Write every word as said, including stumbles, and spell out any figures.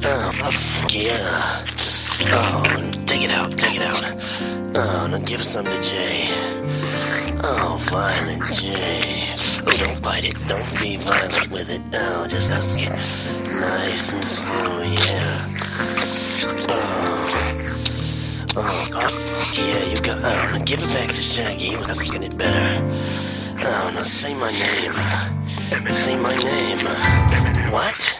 Oh, fuck yeah. Oh, take it out, take it out. Oh, now give some to Jay. Oh, violent Jay. Oh, don't bite it, don't be violent with it. Oh, just ask it nice and slow, yeah. Oh, oh, oh fuck yeah, you got. Oh, now give it back to Shaggy. That's gonna get better. Oh, now say my name. Say my name. What?